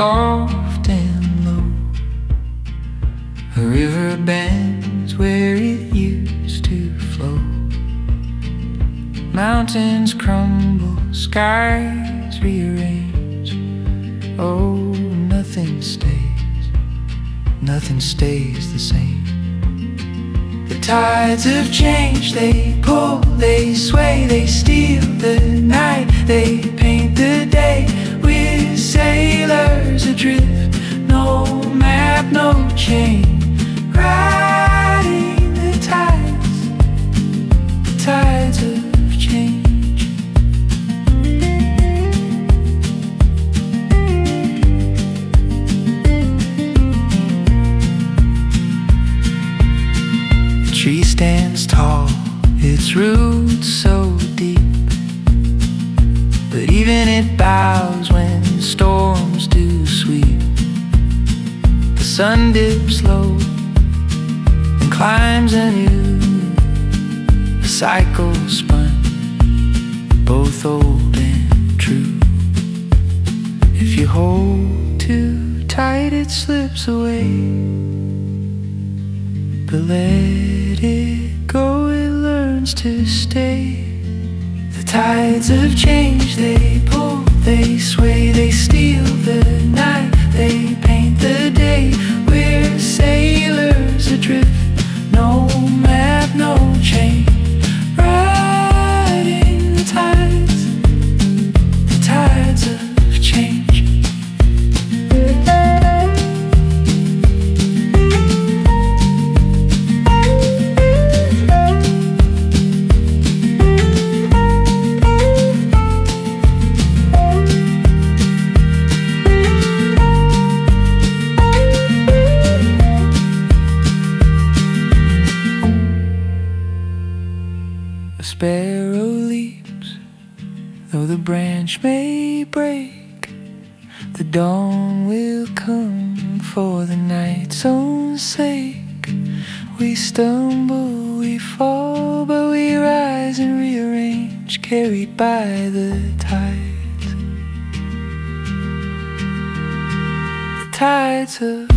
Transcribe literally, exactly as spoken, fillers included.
soft and low. A river bends where it used to flow. Mountains crumble, skies rearrange. Oh, nothing stays, nothing stays the same. The tides of change, they pull, they sway, they steal the night, they paint the day. We're sailors adrift, no map, no chain, riding the tides, the tides of change. The tree stands tall, its roots so deep, but even it bows when storms do sweep. The sun dips low and climbs anew, a cycle spun, both old and true. If you hold too tight, it slips away, but let it go, it learns to stay. The tides of change, they pull, they sway, they steal the night, they paint the day. We're sailors adrift, no map, no chain, riding the tides, the tides of change. A sparrow leaps, though the branch may break. The dawn will come for the night's own sake. We stumble, we fall, but we rise and rearrange, carried by the tides, the tides of